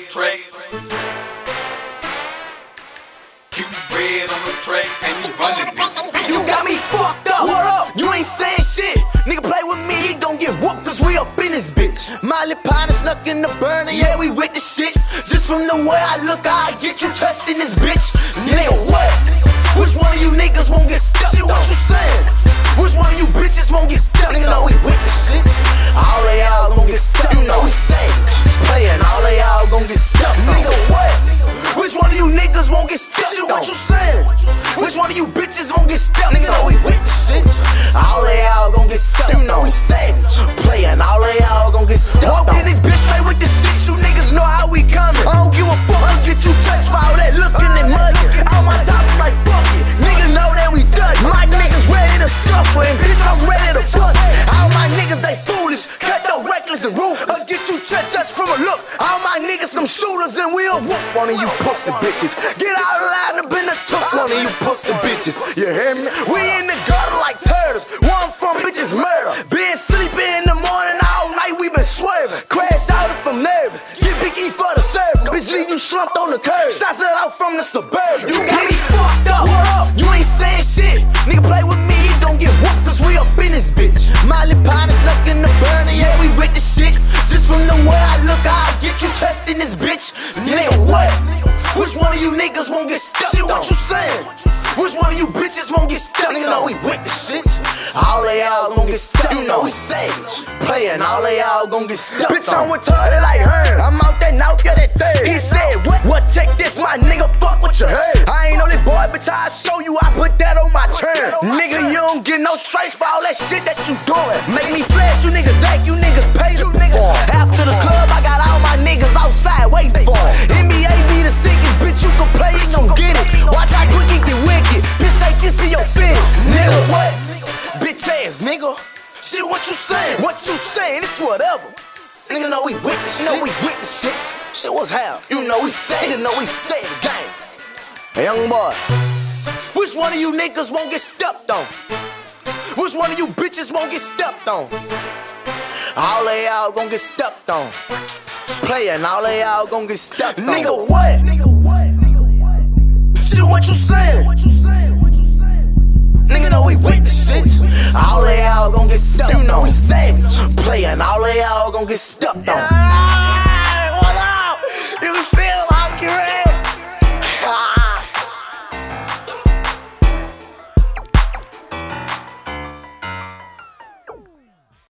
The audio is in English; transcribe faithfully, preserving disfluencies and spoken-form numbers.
track. Q-Red on the track, and you running it. You got me fucked up. What up? You ain't saying shit. Nigga play with me, he gon' get whooped cause we up in this bitch. Miley Pine snuck in the burner, yeah, we with the shit. Just from the way I look, I get you touched in this bitch. Nigga, what? Which one of you niggas won't get stuck? Shit, what you saying? Which one of you bitches won't get stuck? Nigga, know we with the shit. All of y'all gon' get stuck. You know we sage. Playin', all of y'all gon' get stuck. Nigga, what? Which one of you niggas won't get stuck? Shit, what you saying? Which one of you bitches won't get stuck? Nigga, know we with the shit. All of y'all gon' get stuck. You know we sage. Playin', all of y'all gon' get stuck. Walk in this bitch straight with the shit. You niggas know how we comin'. I don't give a fuck. I'll get you touched for all that lookin' and muddy. On my top, I'm like fuck it. Nigga know that we done. My niggas ready to scuffle and bitch, I'm ready to bust. All my niggas, they foolish, cut no reckless and ruthless. Us get you touched just from a look. All my niggas, them shooters, and we'll whoop one of you pussy bitches. Get out of line up in the took one of you pussy bitches. You hear me? We in the gutter like turtles. Where I'm from, bitches murder. Been sleeping in the morning all night, we been swerving. Crash out if I'm nervous. Get Big E for the service. Bitch, leave you slumped on the curb. Shots it out from the suburban. You got me fucked up. What up? You ain't saying shit. Nigga play with me, he gon' get whooped cause we up in this bitch. Miley Pine snuck in the burner, yeah, we with the shit. Just from the way I look, I'll get you touched in this bitch. Nigga, what? Which one of you niggas won't get stuck? Shit, what you saying? Which one of you bitches won't get stuck? Nigga, know we with the shit. All of y'all gon' get stuck. You know we sage. Playin', all of y'all gon' get stuck. Bitch, I'm retarded like her. I'm out that now, yeah, that third. He said, what? What? Check this, my nigga, fuck what you heard. I ain't only boy, bitch, I'll show you, I put that on my turn. Nigga, you don't get no stripes for all that shit that you doing. Make me flash, you niggas act, you niggas pay to perform. After the club, I got all my niggas outside waiting for him. N B A be the sickest, bitch, you can play, you gon' get it. Watch how quick it get wicked. Bitch, take this to your fit. Nigga, what? Bitch ass, nigga. Shit, what you saying? What you saying? It's whatever. Nigga know we with the shit. Know we with the shit. Shit, what's how? You know we say. Nigga know we say this game. Hey, young boy. Which one of you niggas won't get stepped on? Which one of you bitches won't get stepped on? All of y'all gon' get stepped on. Playin', all of y'all gon' get stepped on. Nigga, what? Nigga, what? Nigga, what? Shit, what you saying? What you saying? What you saying? Nigga know we with the shit. All of y'all gon' get stepped on. You know we savage. Playin', all of y'all gon' get stepped on.